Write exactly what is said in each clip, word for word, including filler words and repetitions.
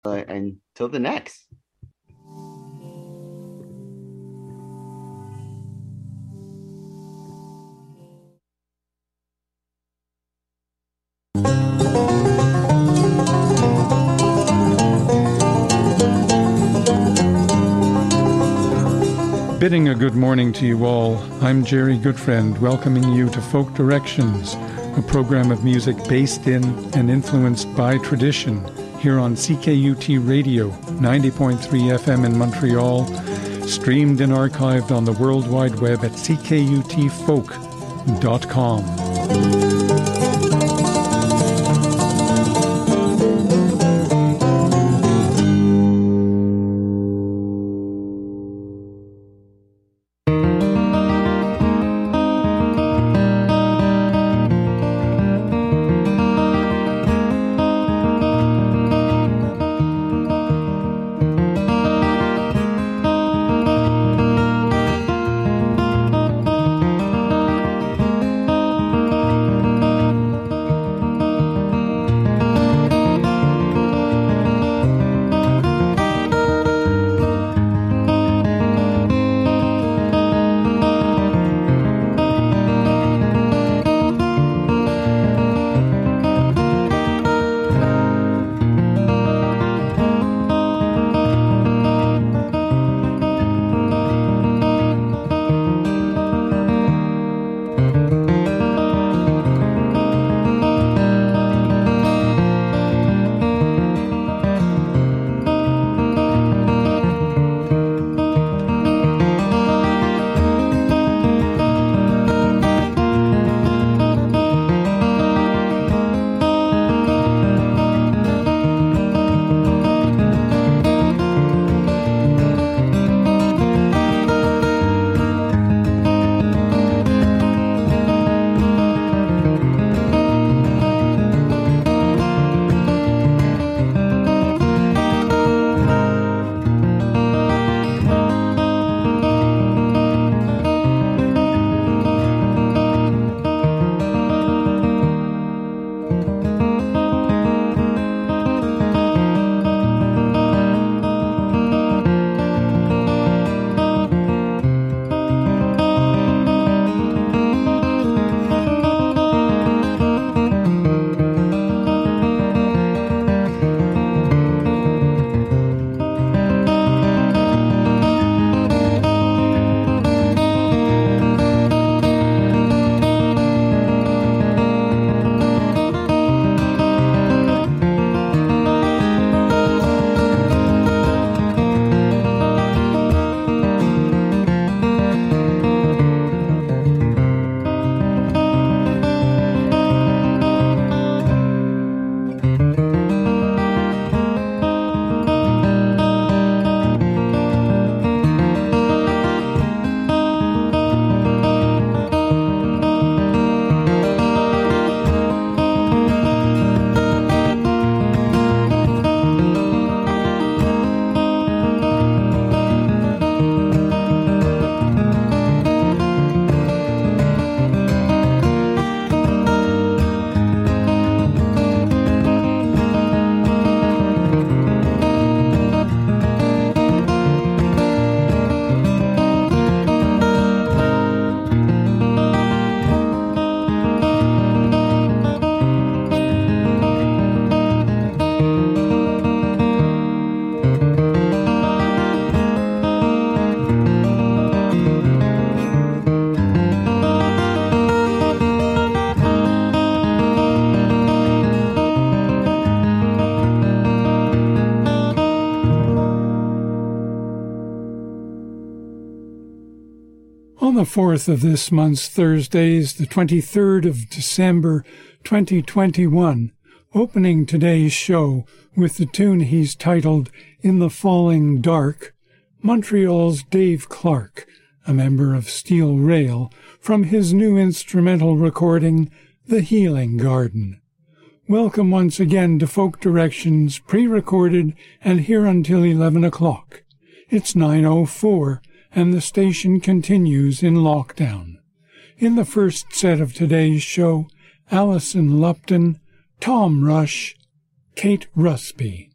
uh, until the next. Bidding a good morning to you all, I'm Jerry Goodfriend, welcoming you to Folk Directions, a program of music based in and influenced by tradition, here on C K U T Radio, ninety point three F M in Montreal, streamed and archived on the World Wide Web at c k u t folk dot com. On the fourth of this month's Thursdays, the twenty-third of December, twenty twenty-one, opening today's show with the tune he's titled In the Falling Dark, Montreal's Dave Clark, a member of Steel Rail, from his new instrumental recording, The Healing Garden. Welcome once again to Folk Directions, pre-recorded and here until eleven o'clock. It's nine oh four, and the station continues in lockdown. In the first set of today's show, Alison Lupton, Tom Rush, Kate Rusby.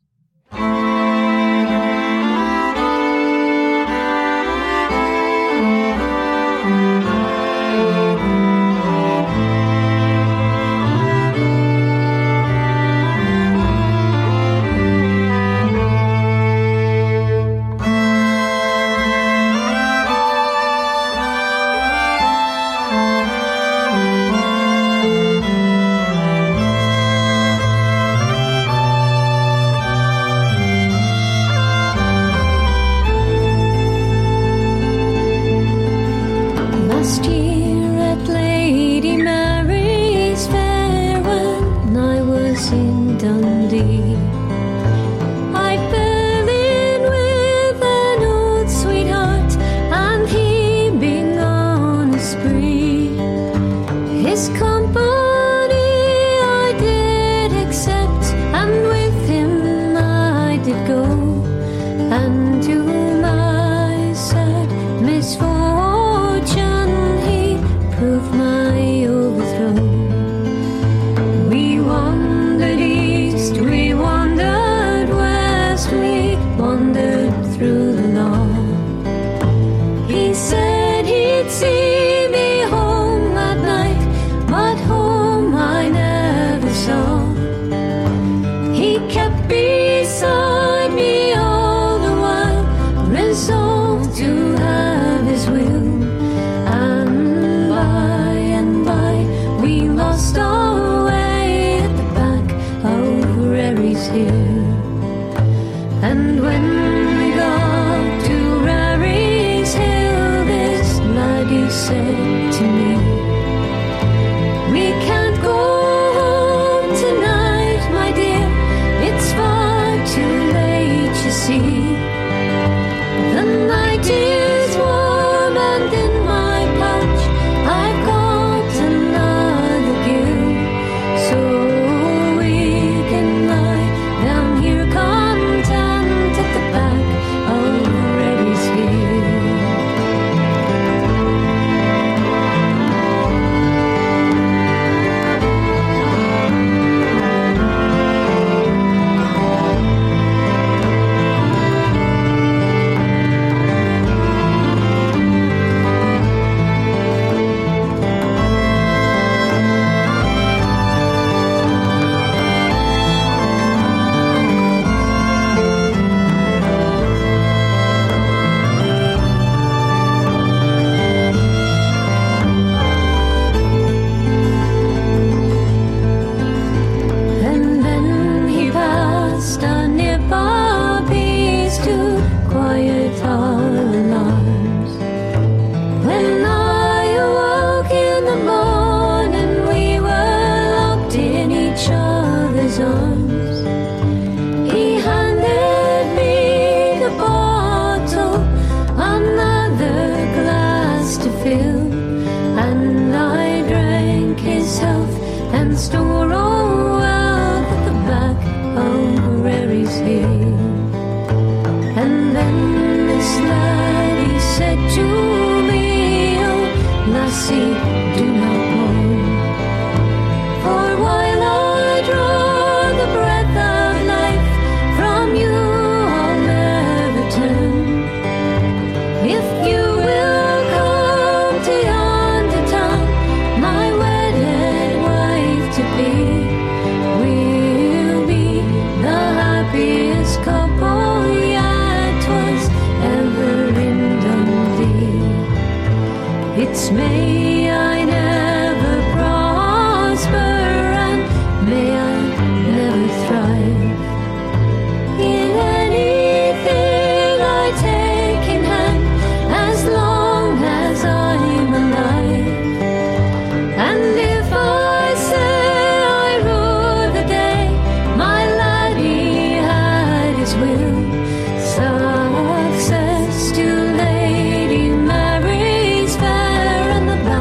Success to Lady Mary's Fair and the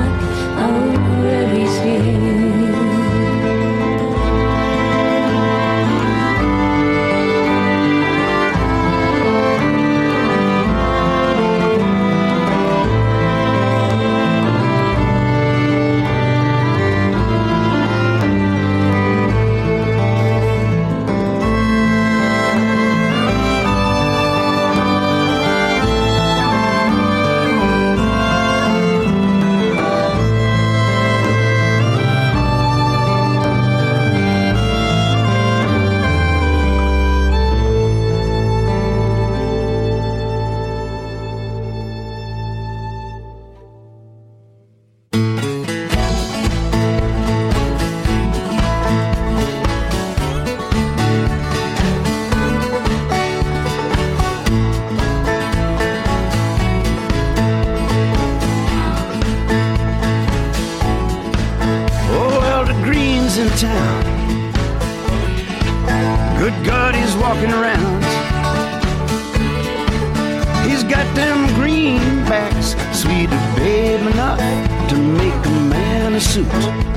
them greenbacks, sweeter babe enough to make a man a suit.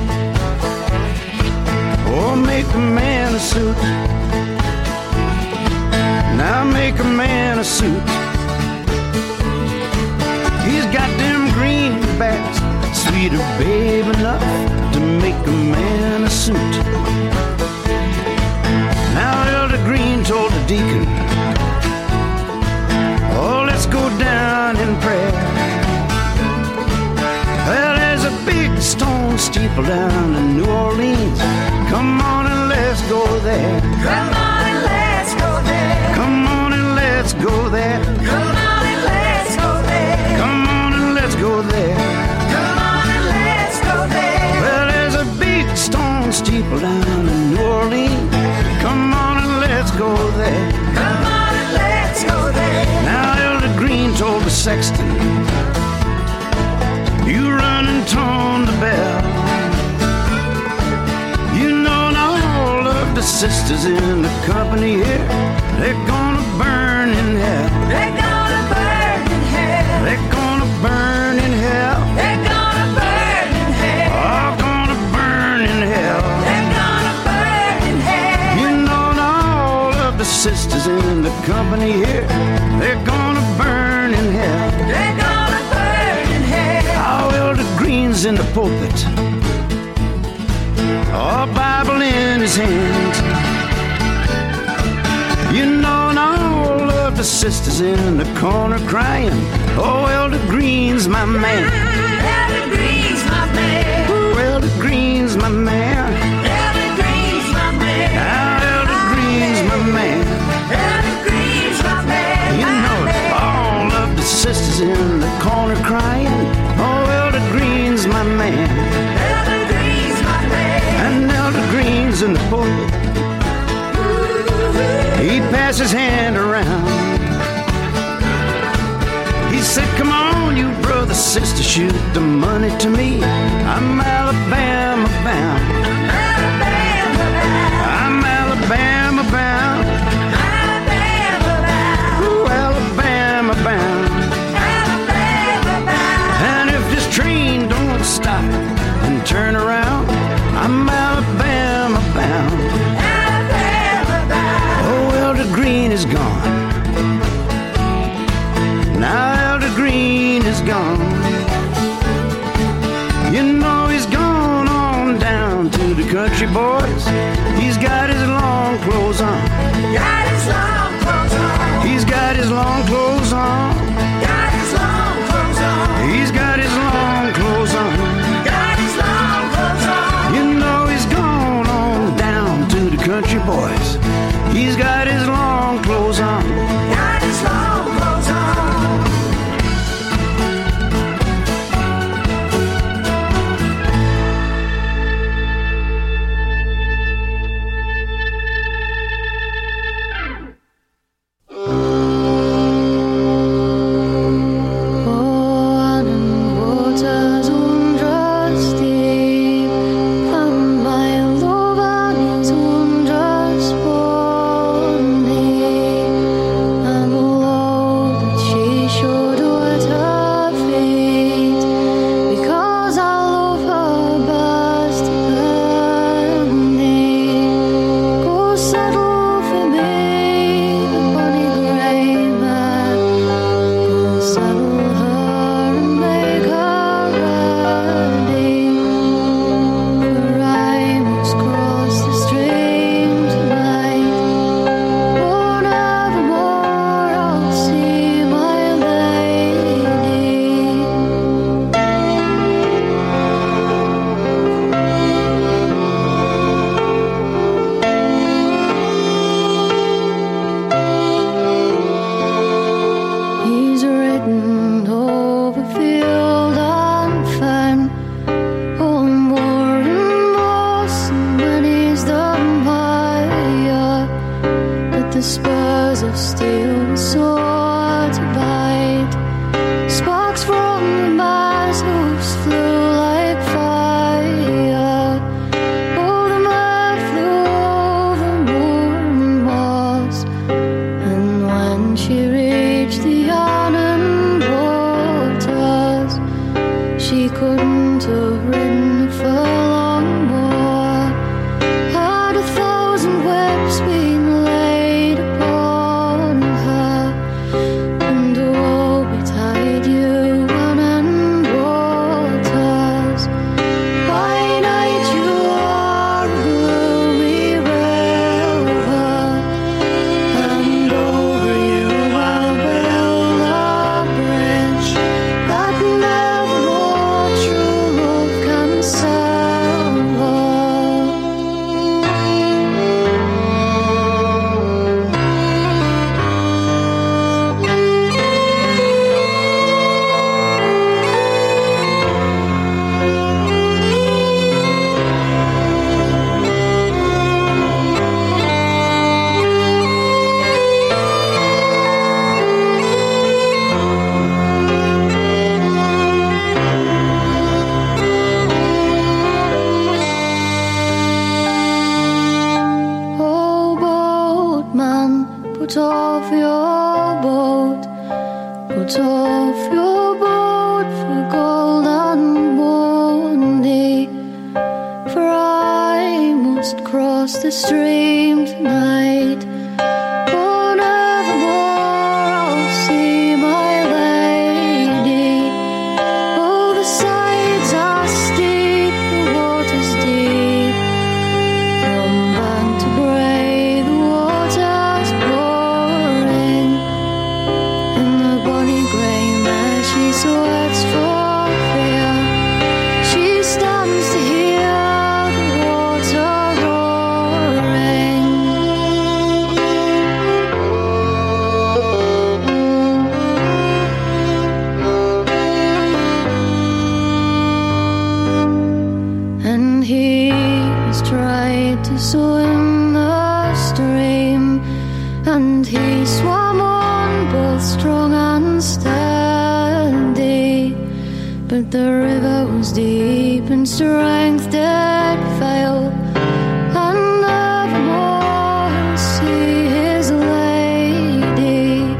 Oh, make a man a suit. Now make a man a suit. He's got them greenbacks, sweeter babe enough to make a man a suit. Now Elder Green told the deacon, oh, let's go down in prayer. Well, there's a big stone steeple down in New Orleans. Come on and let's go there. Come on and let's go there. Come on and let's go there. Come on and let's go there. Come on and let's go there. Come on and let's go there. Well, there's a big stone steeple down in New Orleans. Come on and let's go there. Come on and let's go there. Now Elder Green told the sexton, you run and tone the bell. You know now all of the sisters in the company here, they're gonna burn in hell. They're gonna burn in hell. They're gonna burn in hell. They're gonna burn in hell. All gonna burn in hell. They're gonna burn in hell. You know now all of the sisters in the company here, they're gonna burn in hell. They're gonna burn in hell. How Elder Green's in the pulpit, a Bible in his hand. You know now all of the sisters in the corner crying, oh, Elder Green's my man. Elder Green's my man. Oh, Elder Green's my man. Elder Green's my man. Now Elder Green's my man. Elder Green's my man. You know it. All of the sisters in the corner crying, oh, Elder Green's my man. Elder Green's my man. And Elder Green's in the pulpit, he passed his hand around. He said, come on, you brother, sister, shoot the money to me. I'm Alabama bound. Alabama bound. I'm Alabama bound. Alabama bound. Ooh, Alabama bound. Alabama bound. And if this train don't stop and turn around, I'm Alabama bound. Alabama bound. Oh, Elder Green is gone. Now Elder Green is gone. You know he's gone on down to the country, boys. He's got his long clothes on. Got his long clothes on. He's got his long clothes on. Got his long clothes on. He's got his long clothes on. Got his long clothes on. You know he's gone on down to the country, boys. He's got his long clothes on. Got his long clothes on. She reached the autumn your boat. Put off your boat for golden Monday, for I must cross the stream tonight. Oh, nevermore I'll see my lady. Oh, the sides are steep, the water's deep. From bank to brae the water's pouring, and the bonny grey mare she sweats for fear. She stands to hear the water roaring. And he has tried to swim the stream, and he swam on both strong and steady. But the river was deep and strength did fail, and nevermore he'll see his lady.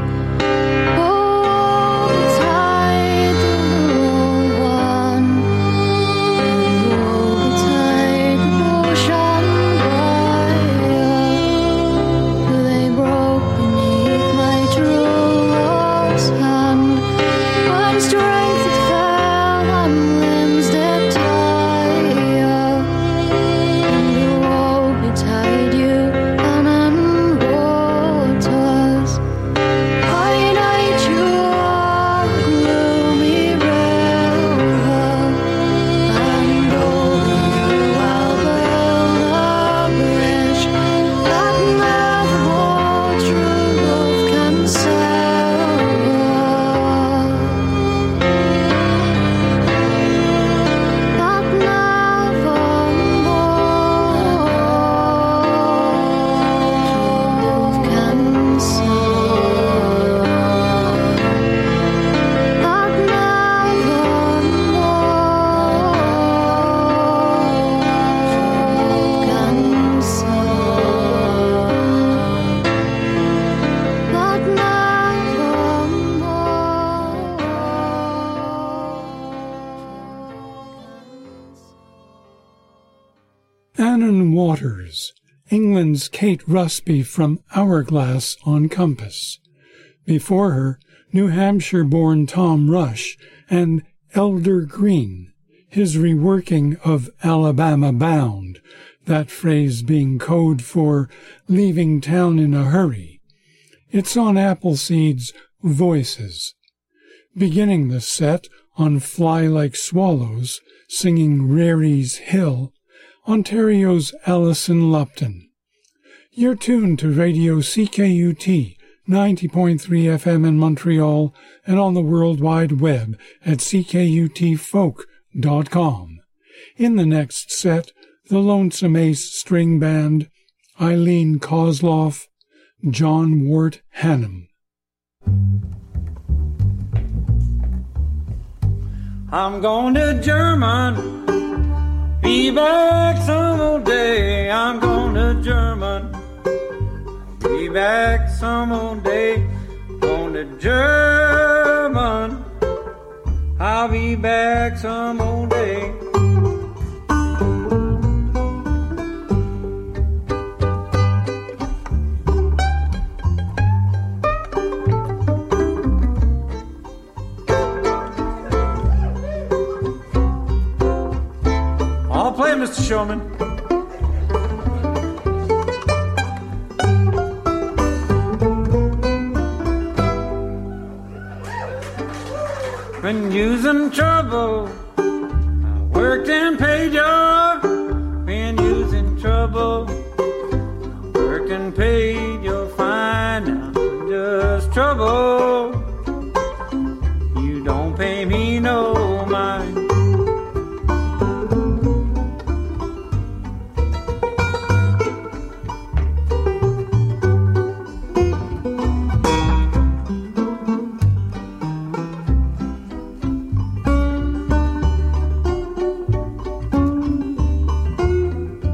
Oh, the tide of the long one, and oh, the tide of ocean briar. They broke beneath my true love's hand, when strength had failed and limbs did tire. And woe betide you, and in waters by night you are a gloomy river, and over you I'll build a bridge that nevermore true love can sever, that nevermore true love can sever, that nevermore can sever, that Annan Waters, England's Kate Rusby from Hourglass on Compass. Before her, New Hampshire-born Tom Rush and Elder Green, his reworking of Alabama Bound, that phrase being code for leaving town in a hurry. It's on Appleseed's Voices. Beginning the set on Fly Like Swallows, singing Rary's Hill, Ontario's Alison Lupton. You're tuned to Radio C K U T, ninety point three F M in Montreal, and on the World Wide Web at c k u t folk dot com. In the next set, the Lonesome Ace String Band, Eileen Kozloff, John Wart Hannum. I'm going to German, be back some old day. I'm going to German, be back some old day. Going to German, I'll be back some old day. I'll play, Mister Showman. When using trouble, I worked in Pager. When using trouble, I worked and paid. You'll find out just trouble. You don't pay me no mind.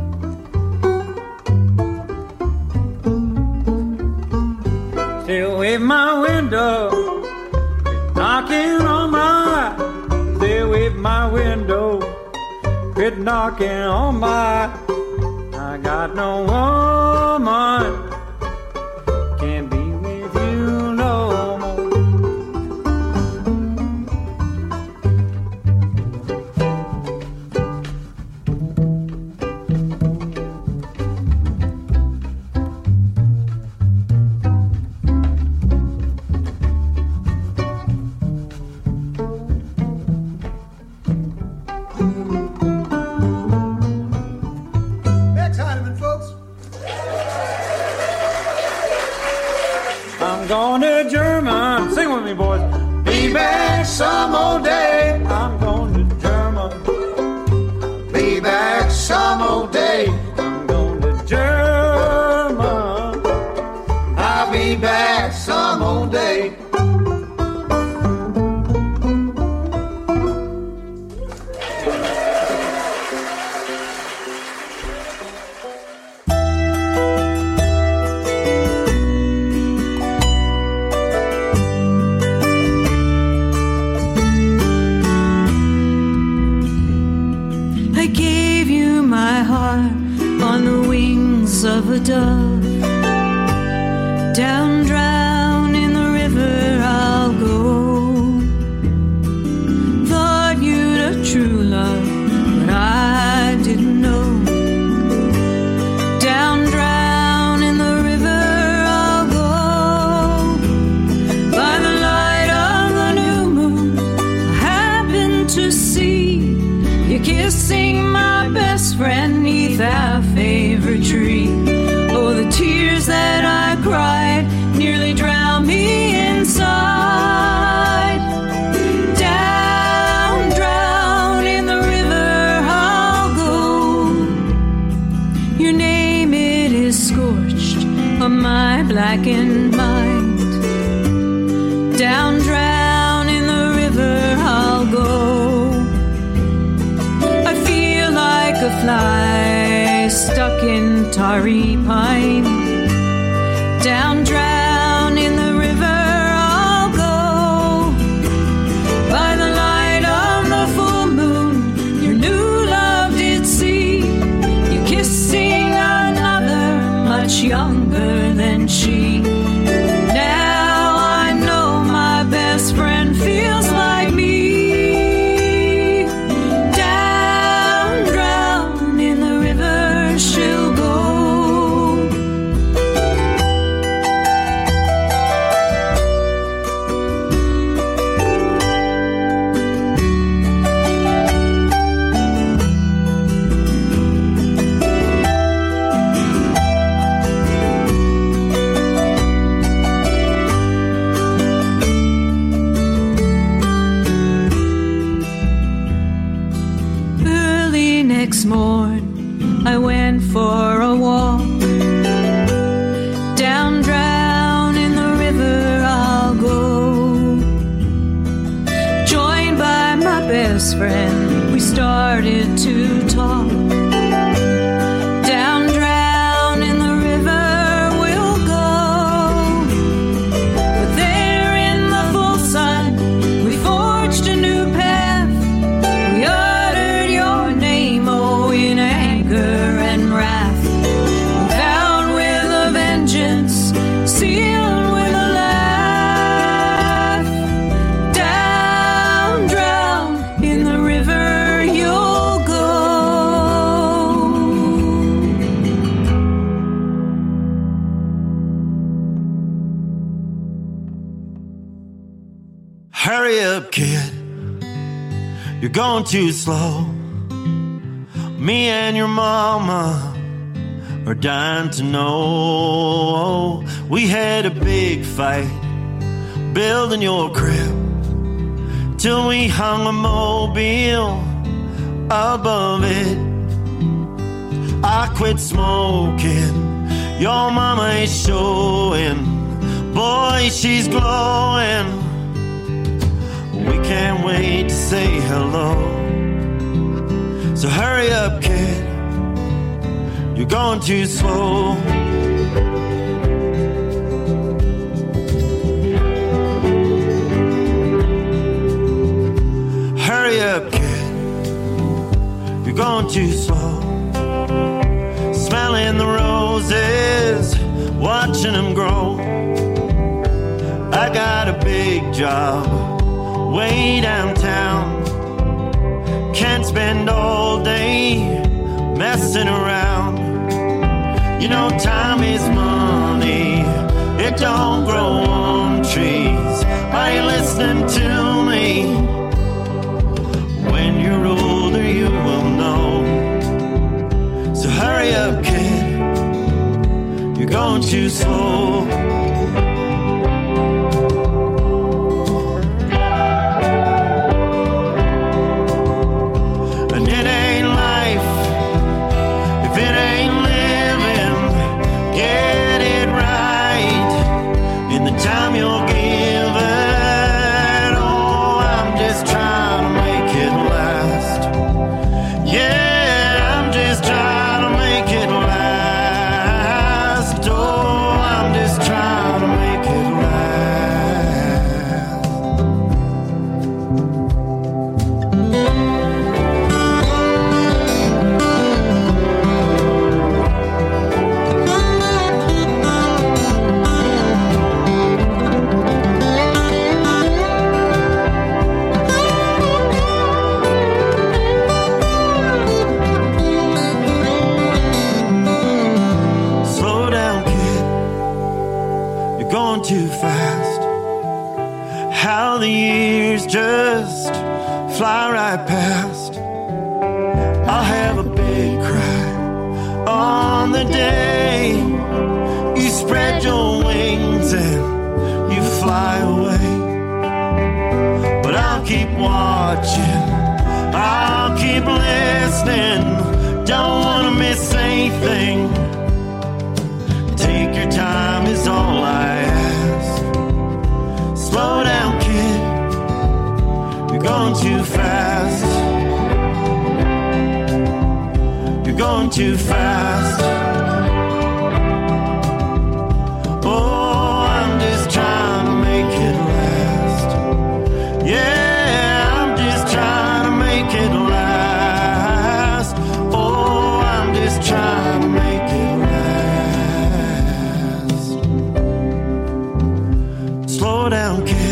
Still wave my window, knocking on my, stay away from my window, quit knocking on my, I got no woman, can't be with you no more. I'm going to German. Sing with me, boys. Be back some old day. I'm going to German. Be back some old day. I'm going to German. I'll be back some old day. Of a dove, down drown in the river I'll go. Thought you'd a true love, but I didn't know. Down drown in the river I'll go. By the light of the new moon, I happened to see you kissing my best friend neath our favorite tree. Oh, the tears that I cried nearly drowned me inside. Down, drown in the river I'll go. Your name, it is scorched on my blackened mind. Down, drown in the river I'll go. I feel like a fly stuck in tarry pine. Down, drown in the river I'll go. By the light of the full moon, your new love did see you kissing another much younger than she. Now I know my best friend feels like me. Down, drown in the river she'll go. Early next morn I went for a walk. Down, drown in the river I'll go. Joined by my best friend, we started to talk. Down, drown in the river we'll go. But there in the full sun, we forged a new path. We uttered your name, oh, in anger and wrath. Vowed with a vengeance, sealed with a laugh. Down, drown in the river you'll go. Hurry up, kid, you're going too slow. Me and your mama are dying to know. We had a big fight building your crib till we hung a mobile above it. I quit smoking, your mama is showing. Boy, she's glowing. We can't wait to say hello. So hurry up, kid, you're going too slow. going too slow. Smelling the roses, watching them grow. I got a big job way downtown. Can't spend all day messing around. You know time is money, it don't grow on trees. Are you listening to me? When you're older you will know. So hurry up, kid, you're going too slow. And it ain't life if it ain't living. Get it right in the time you're given. Oh, I'm just trying to make it last. Yeah, I'm just trying to make it last. Oh, I'm just trying to make it slow down, kid. You're going too fast. How the years just fly right past. I'll have a big cry on the day you spread your wings and you fly away. But I'll keep watching, I'll keep listening. Don't wanna miss anything. Take your time is all I ask. Slow down, kid, you're going too fast. You're going too fast. Oh, I'm just trying to make it last. Yeah, I'm just trying to make it last. Oh, I'm just trying to make it last. Slow down, kid.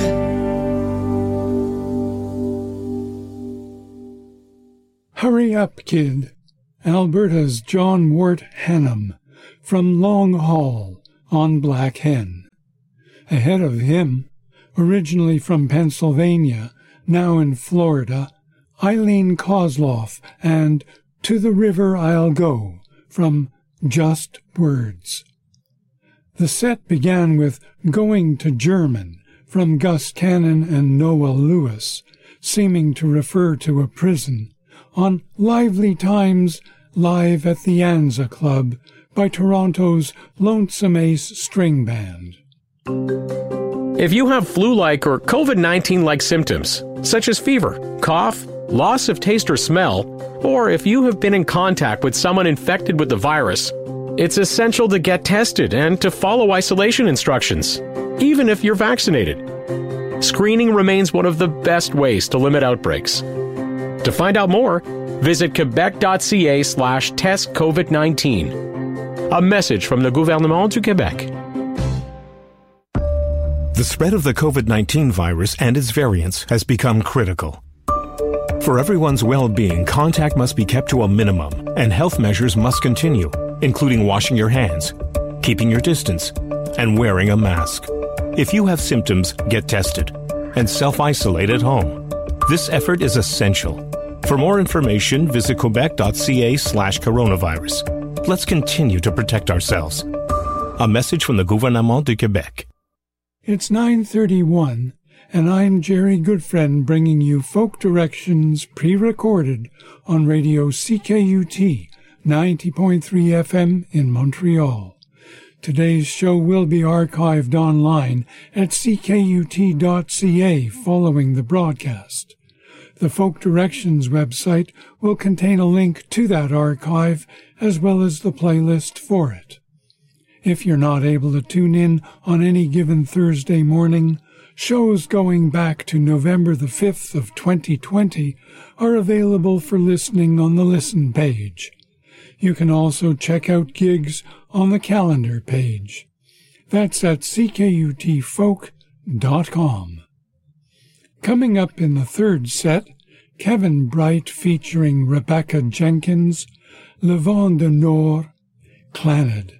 Hurry Up, Kid, Alberta's John Wart Hannum, from Long Hall on Black Hen. Ahead of him, originally from Pennsylvania, now in Florida, Eileen Kozloff and To the River I'll Go from Just Words. The set began with Going to German from Gus Cannon and Noah Lewis, seeming to refer to a prison, on Lively Times Live at the Anza Club by Toronto's Lonesome Ace String Band. If you have flu-like or COVID nineteen-like symptoms, such as fever, cough, loss of taste or smell, or if you have been in contact with someone infected with the virus, it's essential to get tested and to follow isolation instructions, even if you're vaccinated. Screening remains one of the best ways to limit outbreaks. To find out more, visit quebec.ca slash test COVID nineteen. A message from the Gouvernement du Québec. The spread of the COVID nineteen virus and its variants has become critical. For everyone's well-being, contact must be kept to a minimum, and health measures must continue, including washing your hands, keeping your distance, and wearing a mask. If you have symptoms, get tested and self-isolate at home. This effort is essential. For more information, visit quebec.ca slash coronavirus. Let's continue to protect ourselves. A message from the Gouvernement du Québec. It's nine thirty-one, and I'm Jerry Goodfriend bringing you Folk Directions pre-recorded on radio C K U T ninety point three F M in Montreal. Today's show will be archived online at c k u t dot c a following the broadcast. The Folk Directions website will contain a link to that archive as well as the playlist for it. If you're not able to tune in on any given Thursday morning, Shows going back to November the fifth of twenty twenty are available for listening on the Listen page. You can also check out gigs on the calendar page. That's at c k u t folk dot com. Coming up in the third set, Kevin Bright featuring Rebecca Jenkins, Le Vent du Nord, Clannad.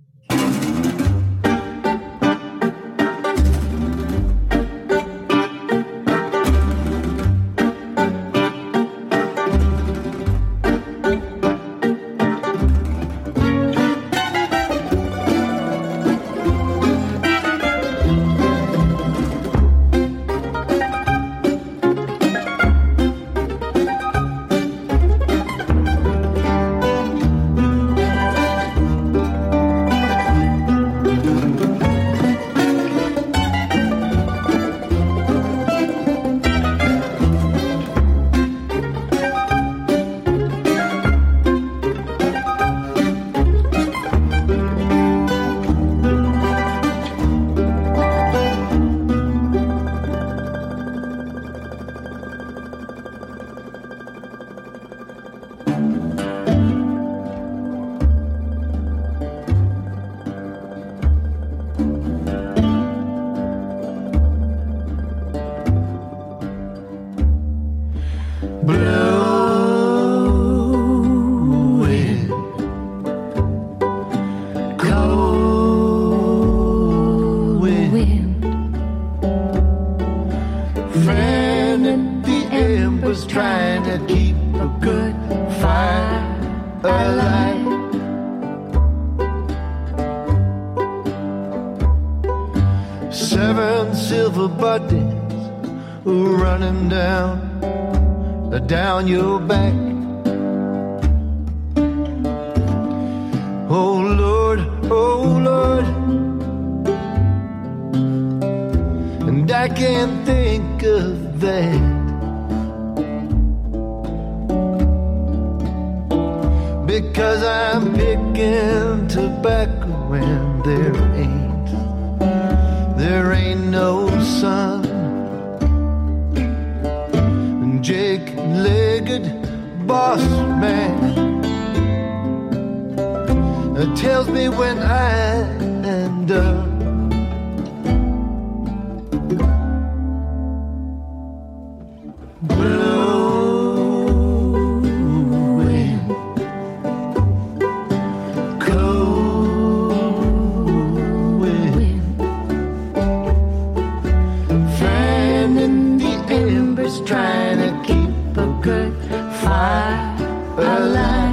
Down your back. Oh Lord, oh Lord, and I can't think of that. Because I'm picking tobacco and there ain't, there ain't no sun. Jake-legged boss man tells me when I end up. Blowing cold wind, fanning the embers, trying to keep a good fire alive.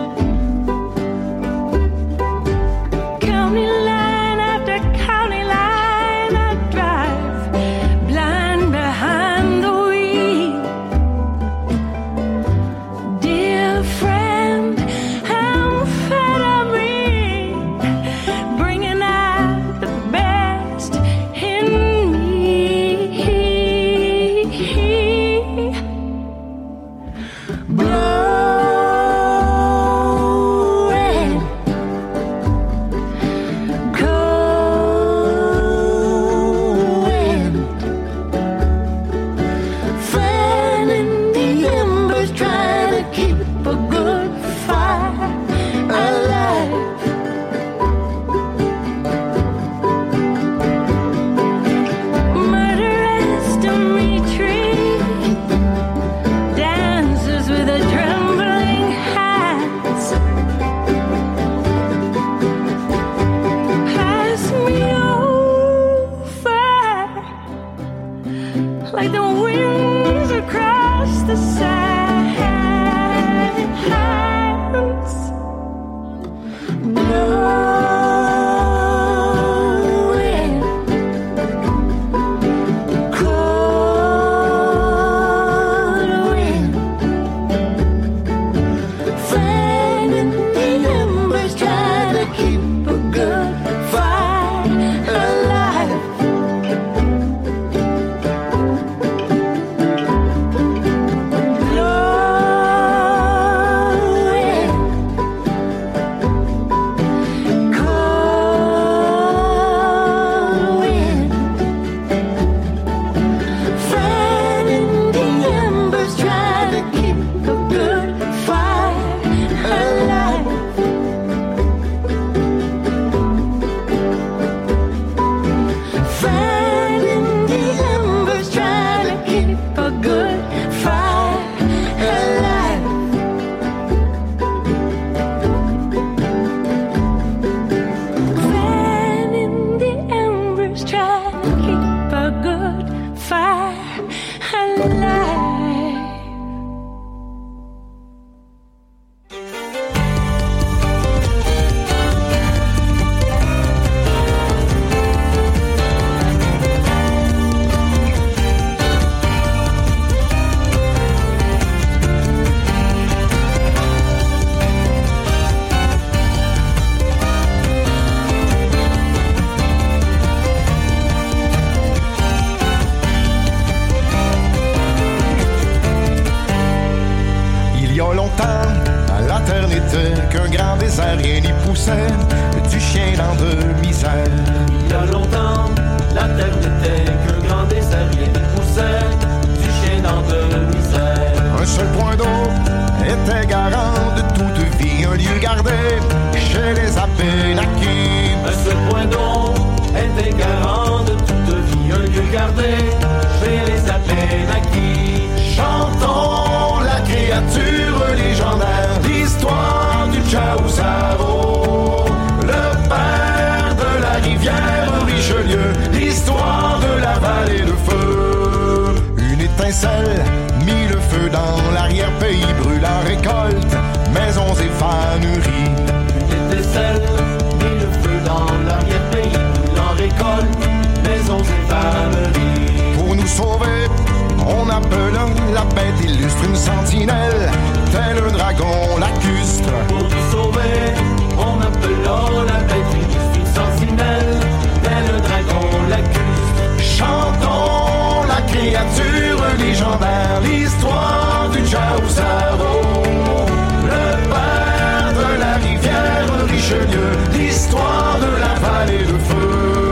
County line after county line, poussait du chien dans de misère. Il y a longtemps, la terre n'était qu'un grand désert. Rien n'y poussait du chien dans de misère. Un seul point d'eau était garant de toute vie, un lieu gardé chez les Abénaquis. Un seul point d'eau était garant de toute vie, un lieu gardé chez les Abénaquis. Chantons la créature légendaire, l'histoire du Chaouzaro, le père de la rivière Richelieu, l'histoire de la vallée de feu. Une étincelle mit le feu dans l'arrière-pays, brûlant récolte, maisons et faneries. Une étincelle mit le feu dans l'arrière-pays, brûlant récolte, maisons et faneries. Pour nous sauver, on appelle la bête illustre une sentinelle, tel un dragon lacustre. Pour nous sauver, on appelle la bête illustre une sentinelle, tel un dragon lacustre. Chantons la créature légendaire, l'histoire du Chaouzaro, le père de la rivière Richelieu, l'histoire de la vallée de feu.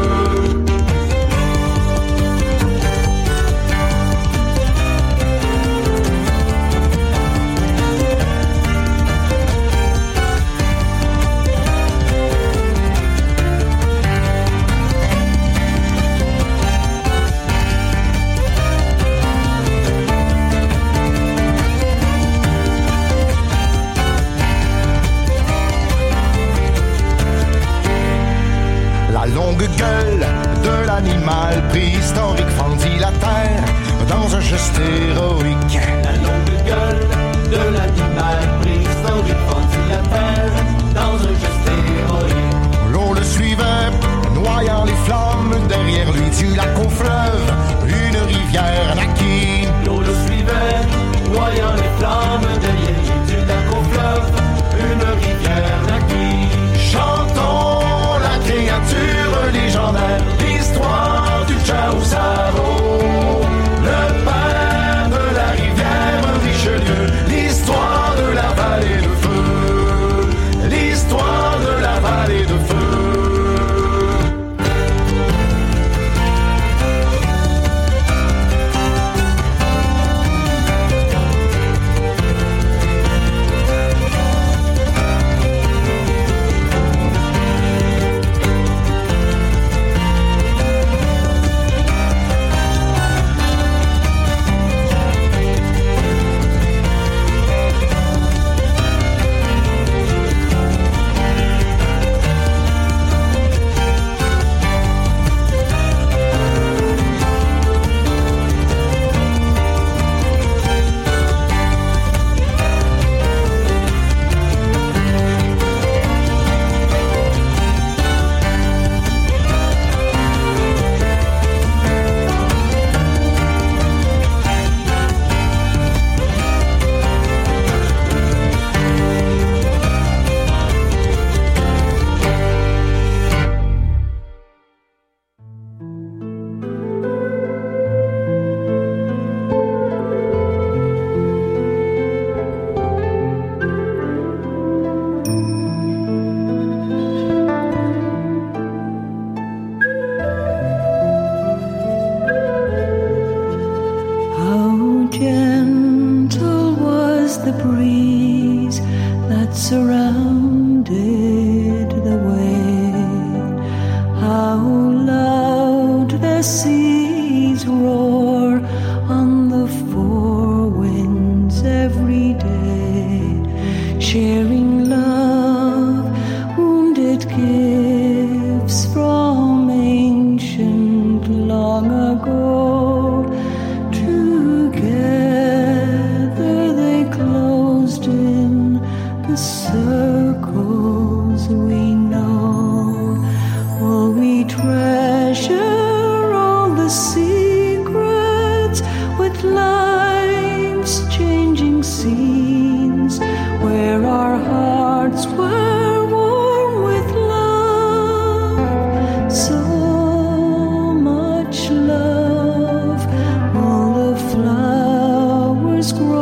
Longue gueule de l'animal préhistorique fendit la terre dans un geste héroïque. La longue gueule de l'animal préhistorique fendit la terre dans un geste héroïque. L'eau le suivait, noyant les flammes derrière lui du lac au fleuve, une rivière naquit. L'eau le suivait, noyant les flammes derrière lui du lac au fleuve, une rivière naquit. Chantons la créature légendaire, l'histoire du Chaouzaro, le père de la rivière Richelieu, l'histoire de la vallée de feu, l'histoire de la vallée de feu.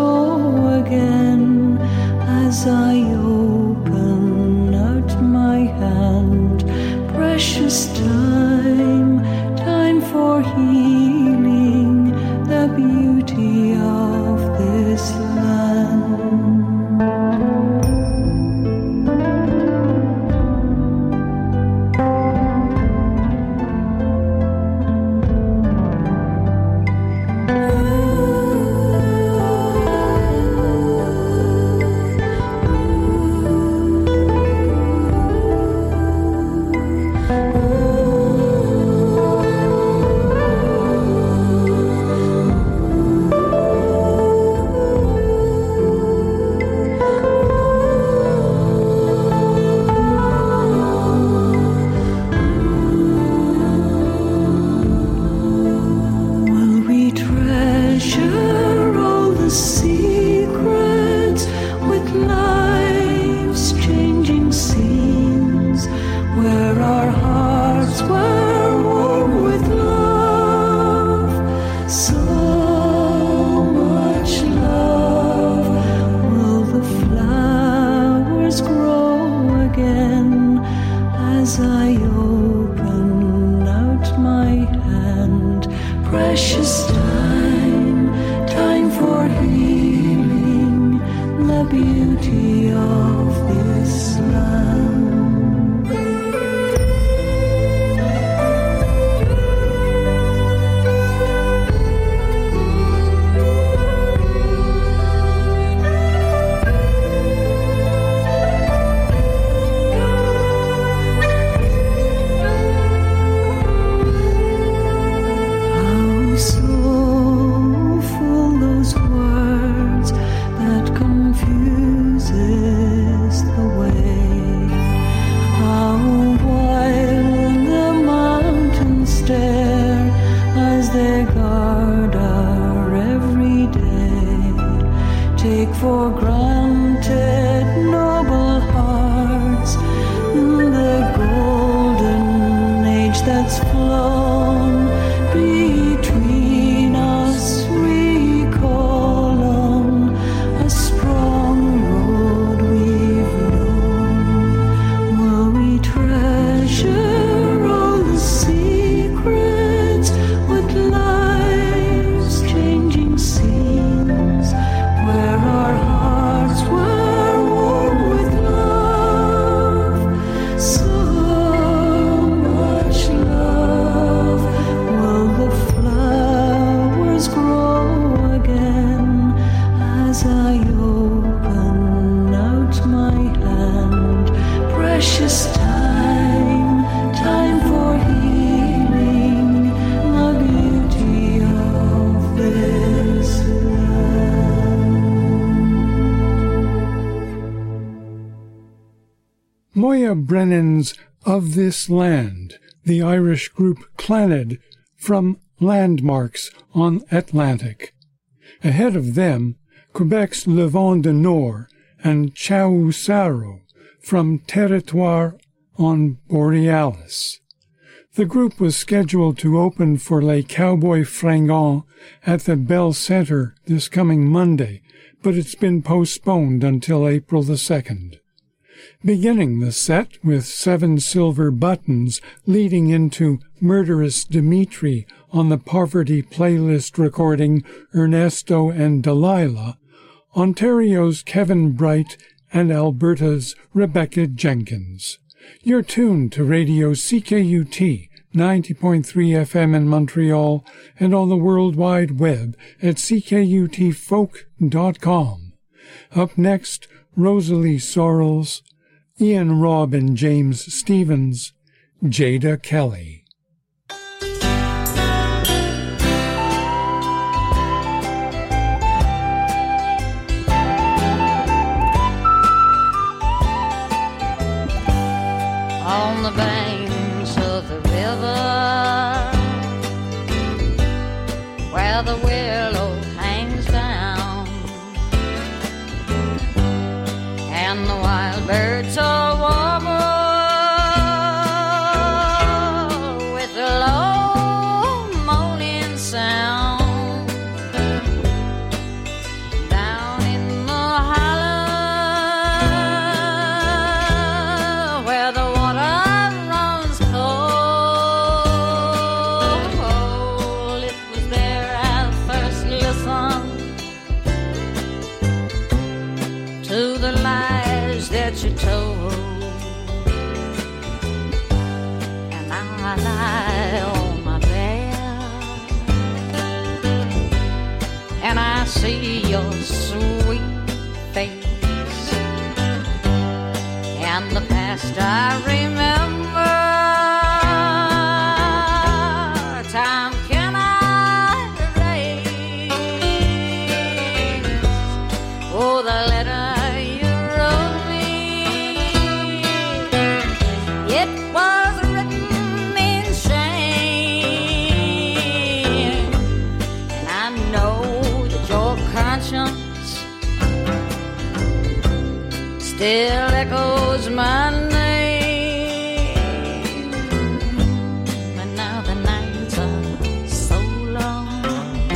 As I open out my my hand. Precious time, time for healing, the beauty of this land. For granted noble hearts, the golden age that's flown between us, recall on a strong road we've known. Will we treasure all the secrets with life's changing scenes, where our hearts were warm with love, so much love? Will the flowers grow again as I open out my hand? Precious time, time for healing, the beauty of this Moya Brennan's Of This Land, the Irish group Clannad from Landmarks on Atlantic. Ahead of them, Quebec's Le Vent du Nord and Ciao Saro from Territoire on Borealis. The group was scheduled to open for Les Cowboys Fringants at the Bell Centre this coming Monday, but it's been postponed until April the second. Beginning the set with Seven Silver Buttons leading into Murderous Dimitri on the Poverty Playlist recording Ernesto and Delilah, Ontario's Kevin Bright and Alberta's Rebecca Jenkins. You're tuned to Radio C K U T, ninety point three F M in Montreal and on the World Wide Web at c k u t folk dot com. Up next, Rosalie Sorrells, Ian Robb and James Stevens, Jada Kelly. On the banks of the river, where the willow hangs down, and the wild birds are warmer with a low moaning sound. Down in the hollow, where the water runs cold, it was there I first listened to the lies that you told, and I lie on my bed, and I see your sweet face, and the past I remember. Time cannot erase. Oh, the letter you wrote me, it was written in shame, and I know that your conscience still echoes my name. And now the nights are so long,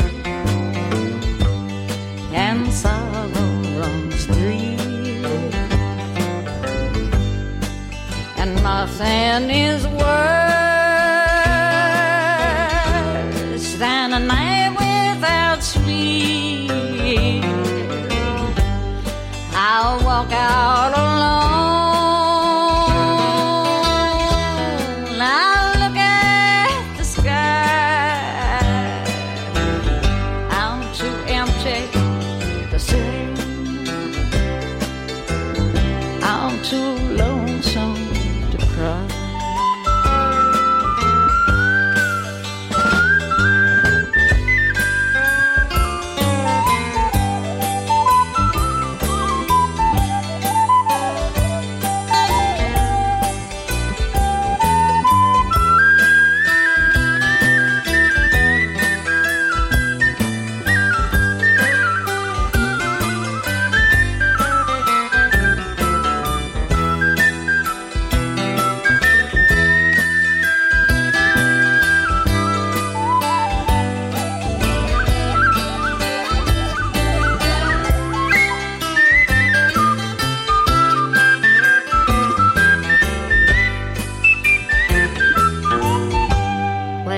and sorrow runs deep, and nothing is worse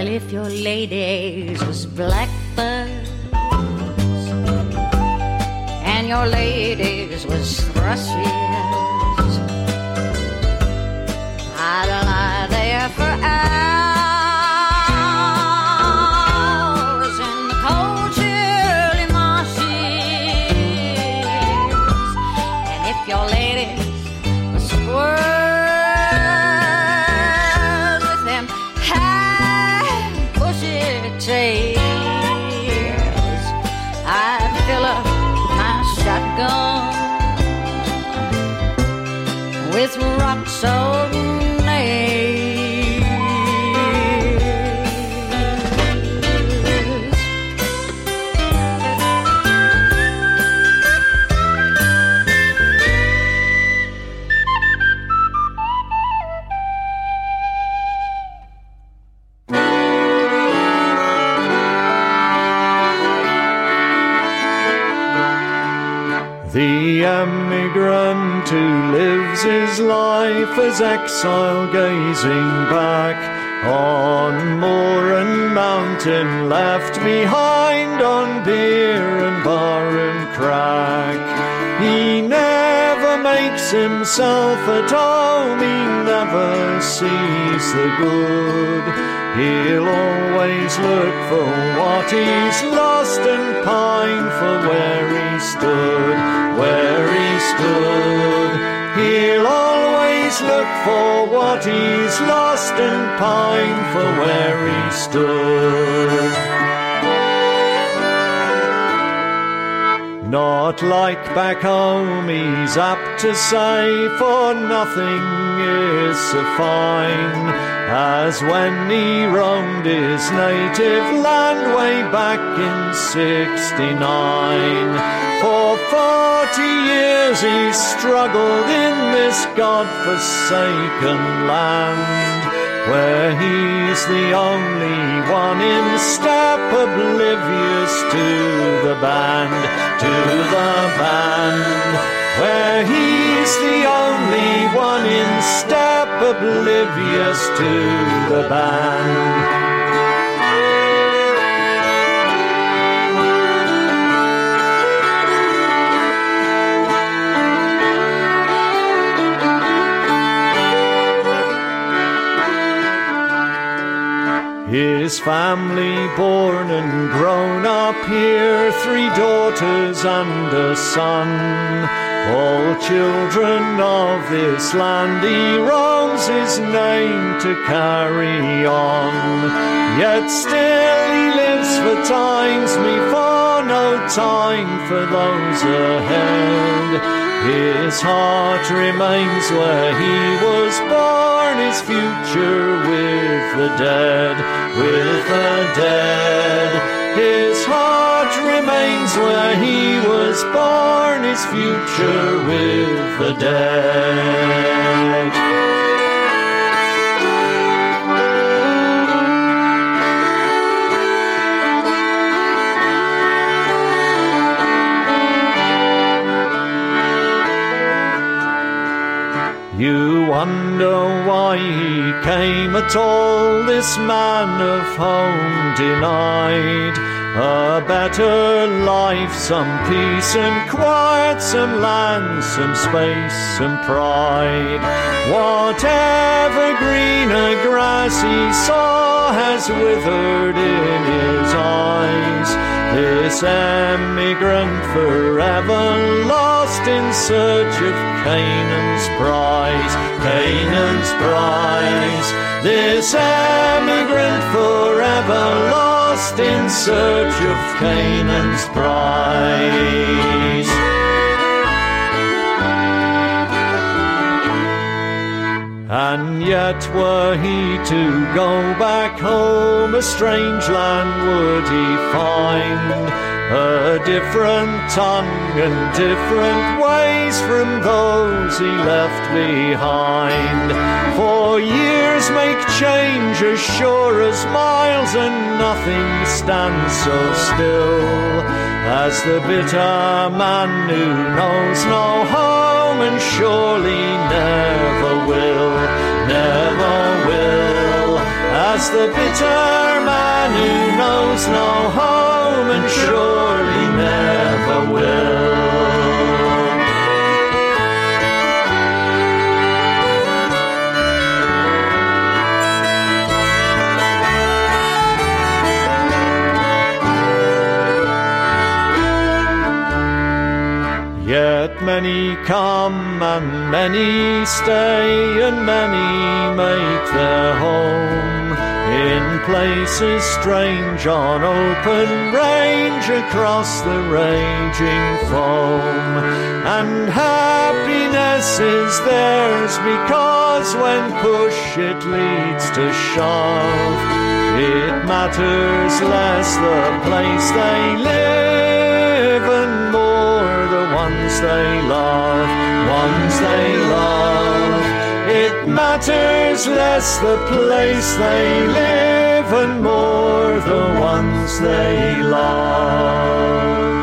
Well, if your ladies was blackbirds and your ladies was thrushes, I'd lie there for hours in the cold, chilly marshes. And if your ladies was squirrels with them high bushy tails, I'd fill up my shotgun with rock salt nails. The emigrant who lives his life as exile, gazing back on moor and mountain, left behind on beer and bar and crack. He never makes himself at home, he never sees the good. He'll always look for what he's lost and pine for where he stood, where he stood. He'll always look for what he's lost and pine for where he stood. Not like back home, he's apt to say, for nothing is so fine as when he roamed his native land way back in sixty-nine. For forty years he struggled in this God-forsaken land, where he's the only one in step, oblivious to the band, to the band. Where he's the only one in step, oblivious to the band. His family born and grown up here, three daughters and a son, all children of this land. He roams his name to carry on, yet still he lives for times before, no time for those ahead. His heart remains where he was born, his future with the dead, with the dead. His heart remains where he was born, his future with the dead. You wonder why he came at all, this man of home denied. A better life, some peace and quiet, some land, some space, some pride. Whatever greener grass he saw has withered in his eyes. This emigrant forever lost in search of Canaan's prize, Canaan's prize. This emigrant forever lost in search of Canaan's prize. And yet were he to go back home, a strange land would he find, a different tongue and different ways from those he left behind. For years make change as sure as miles, and nothing stands so still as the bitter man who knows no home and surely never will, never will. as the bitter man who knows no home and surely never will. Yet many come and many stay, and many make their home in places strange on open range across the raging foam. And happiness is theirs because when push it leads to shove, it matters less the place they live and more the ones they love, ones they love. It matters less the place they live and more the ones they love.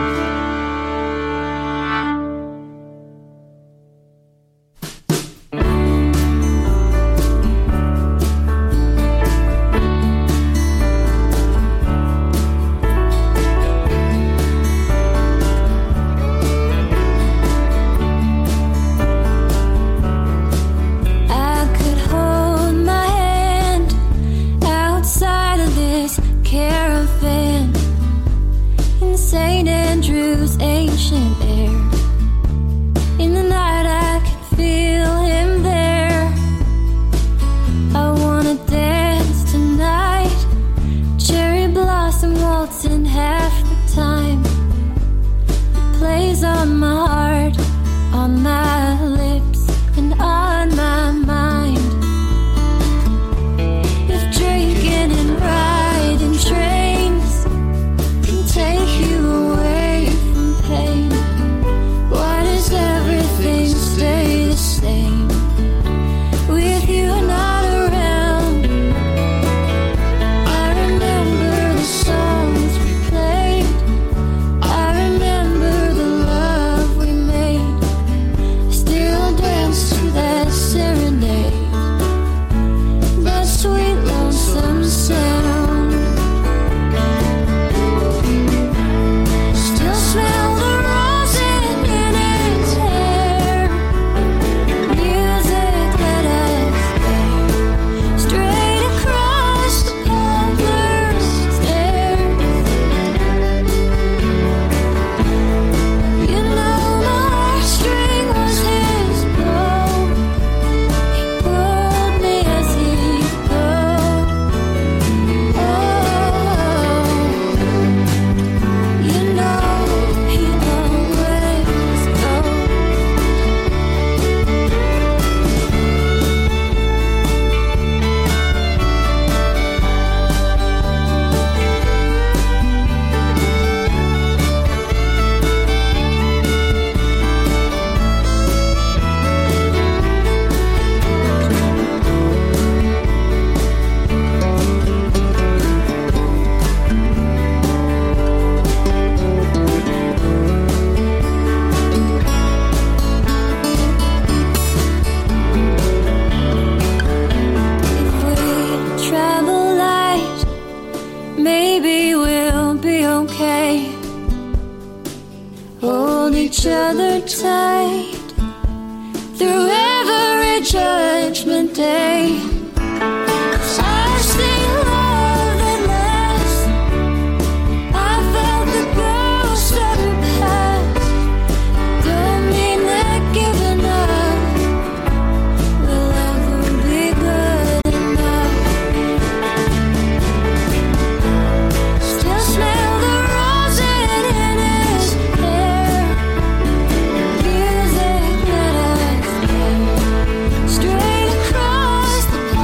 Straight across the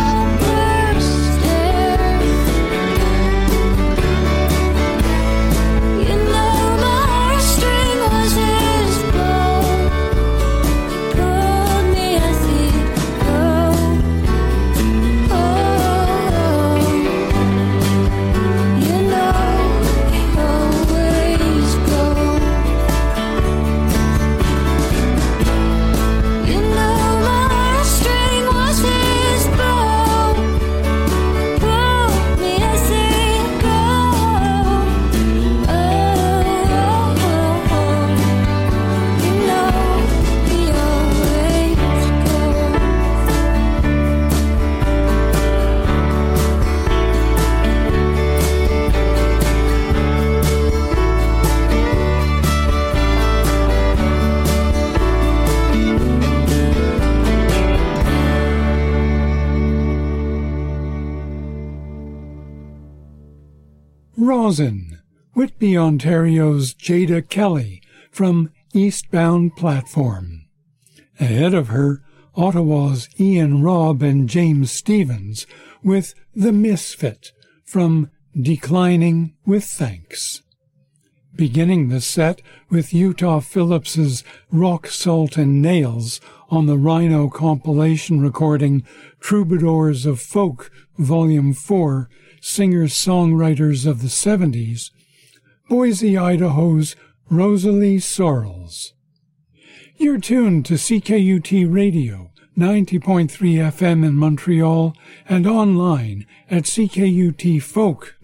Rosin, Whitby, Ontario's Jada Kelly from Eastbound Platform. Ahead of her, Ottawa's Ian Robb and James Stevens with The Misfit from Declining with Thanks. Beginning the set with Utah Phillips's Rock, Salt and Nails on the Rhino compilation recording Troubadours of Folk, Volume four, Singers-Songwriters of the seventies, Boise, Idaho's Rosalie Sorrells. You're tuned to C K U T Radio, ninety point three F M in Montreal, and online at C K U T Folk